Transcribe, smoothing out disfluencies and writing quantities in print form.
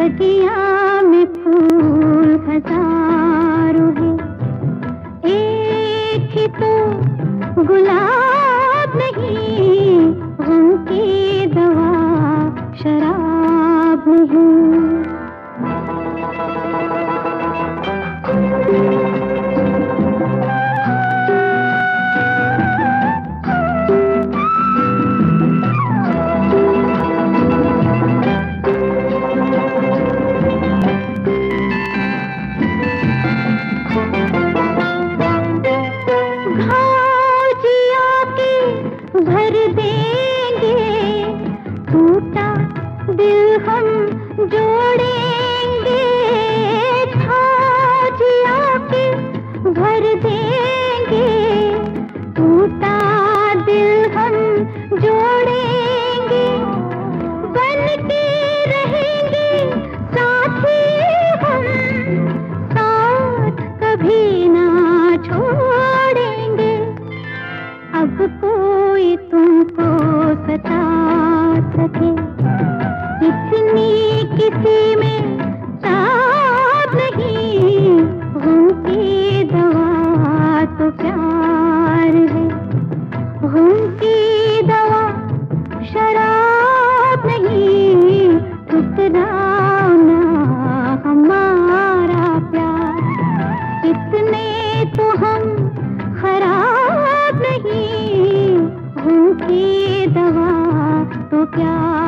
बगिया में फूल हजारों हैं, एक ही तो गुलाब नहीं, उनकी दवा शराब नहीं। भर देंगे टूटा दिल हम जोड़ेंगे, छाजिया के भर देंगे टूटा दिल हम जोड़ेंगे, बन के रहेंगे साथी हम, साथ कभी ना छोड़ेंगे। अब कोई तुमको सता सके, इतनी किसी में ताब नहीं, उनकी दवा तो प्यार है, उनकी दवा शराब नहीं, ठुकराना हमारा प्यार, इतने तो हम खराब नहीं, उनकी दवा तो क्या